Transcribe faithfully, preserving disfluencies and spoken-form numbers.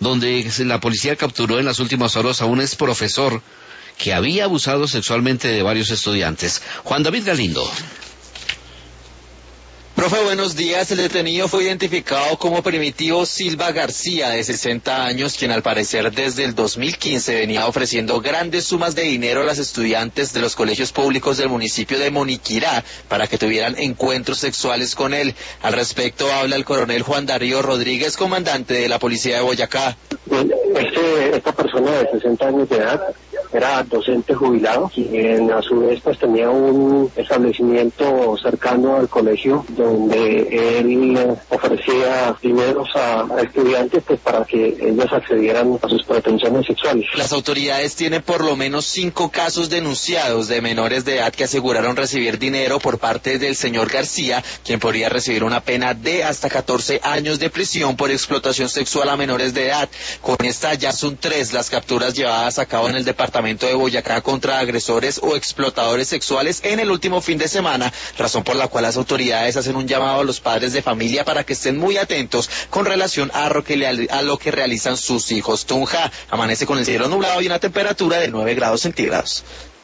donde la policía capturó en las últimas horas a un ex profesor que había abusado sexualmente de varios estudiantes. Juan David Galindo. Profe, buenos días. El detenido fue identificado como Primitivo Silva García, de sesenta años, quien al parecer desde el dos mil quince venía ofreciendo grandes sumas de dinero a las estudiantes de los colegios públicos del municipio de Moniquirá para que tuvieran encuentros sexuales con él. Al respecto habla el coronel Juan Darío Rodríguez, comandante de la policía de Boyacá. Este, esta persona de sesenta años de edad era docente jubilado, quien a su vez pues tenía un establecimiento cercano al colegio donde él ofrecía dineros a, a estudiantes pues para que ellos accedieran a sus pretensiones sexuales. Las autoridades tienen por lo menos cinco casos denunciados de menores de edad que aseguraron recibir dinero por parte del señor García, quien podría recibir una pena de hasta catorce años de prisión por explotación sexual a menores de edad. Con esta ya son tres las capturas llevadas a cabo en el departamento de Boyacá contra agresores o explotadores sexuales en el último fin de semana, razón por la cual las autoridades hacen un llamado a los padres de familia para que estén muy atentos con relación a lo que, le, a lo que realizan sus hijos. Tunja amanece con el cielo nublado y una temperatura de nueve grados centígrados.